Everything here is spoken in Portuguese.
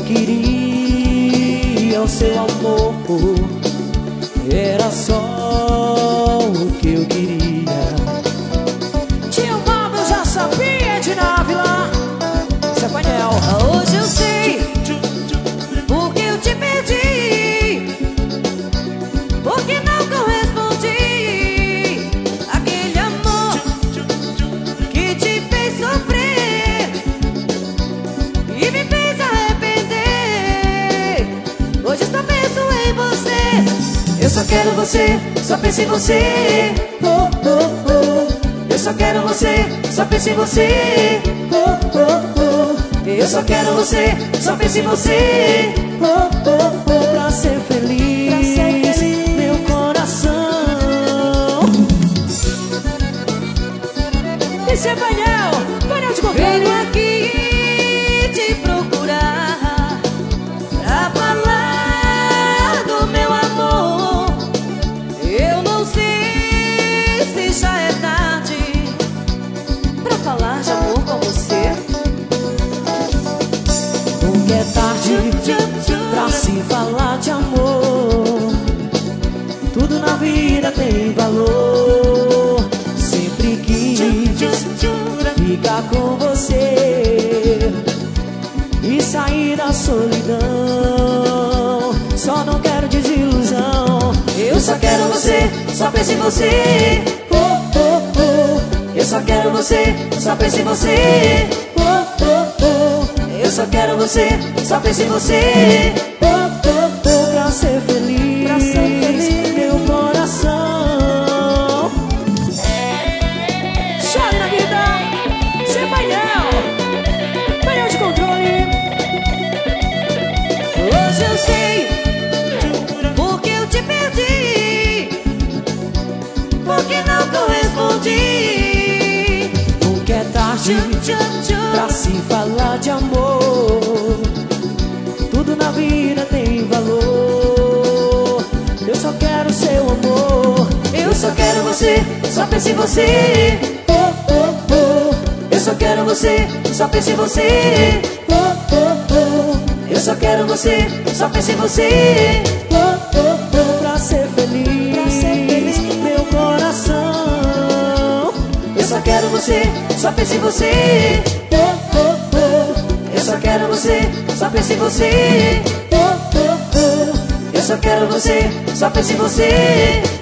queria o seu amor, era só o que eu queria. Tinha um nome, eu já sabia, Edna Ávila. Zé Painel. Hoje eu sei porque eu te perdi, porque não correspondi àquele amor que te fez sofrer e me fez arrepender. Hoje só penso em você. Eu só quero você, só penso em você. Eu só quero você, só penso em você. Eu só quero você, só penso em você. Pra ser feliz, meu coração. E Zé Painel, Painel de controle. Venho aqui te procurar pra falar do meu amor. Eu não sei se já é tarde pra falar de amor com você. Nunca é tarde pra se falar de amor. Tudo na vida tem valor. Sempre quis ficar com você e sair da solidão. Só não quero desilusão. Eu só quero você, só penso em você. Eu só quero você, só penso em você. Eu só quero você, só penso em você. Pra ser feliz, meu coração. Chore na vida, Zé Painel, Painel de controle. Hoje eu sei porque eu te perdi, porque não correspondi. Nunca é tarde pra se falar de amor. Tudo na vida tem valor. Eu só quero seu amor. Eu só quero você, só penso em você. Eu só quero você, só penso em você. Eu só quero você, só penso em você. Pra ser feliz, meu coração. Eu só quero você, só penso em você. Eu só quero você, só penso em você. Eu só quero você, só penso em você.